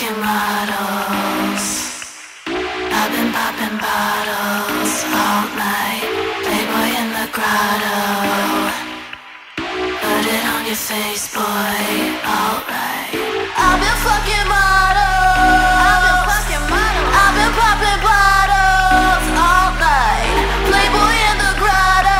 fucking models. I've been popping bottles all night. Playboy in the grotto. Put it on your face, boy. Alright. I've been fucking models. I've been popping bottles all night. Playboy in the grotto.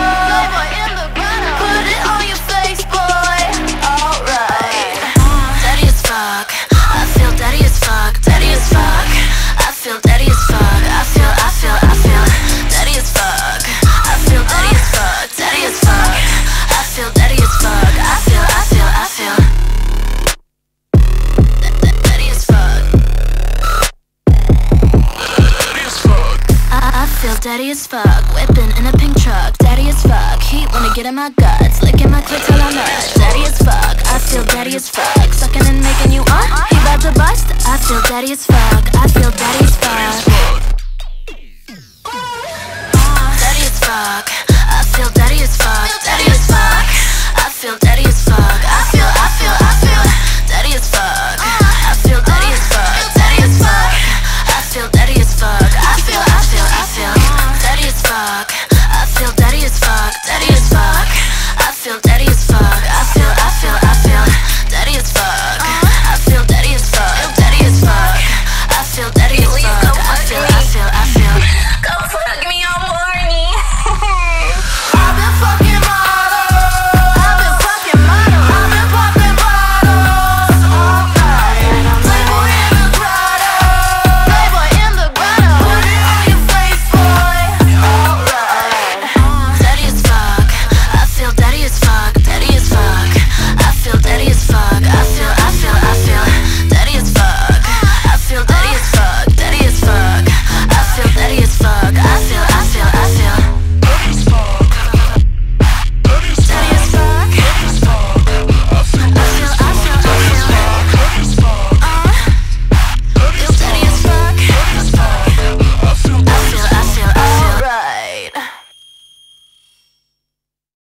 Put it on your face, boy. Alright. Daddy as fuck. I feel daddy as fuck. Daddy as fuck. I feel daddy as fuck. I feel daddy as fuck. I feel daddy as fuck. Daddy as fuck. I feel daddy as fuck. I feel daddy as fuck. I feel daddy as fuck. Whipping in a pink truck. Daddy as fuck. Heat wanna get in my guts. Licking my clit till I'm nuts. Daddy as fuck. I feel daddy as fuck. Sucking and making you he about to bust. I feel daddy as fuck. I feel daddy as fuck. Daddy as fuck. I feel daddy as fuck. Daddy as fuck. I feel daddy as fuck. I feel daddy as fuck. I feel daddy as fuck. Daddy as fuck. I feel daddy as fuck. I feel daddy as fuck. I feel daddy as fuck. Daddy as fuck. I feel daddy as fuck. I feel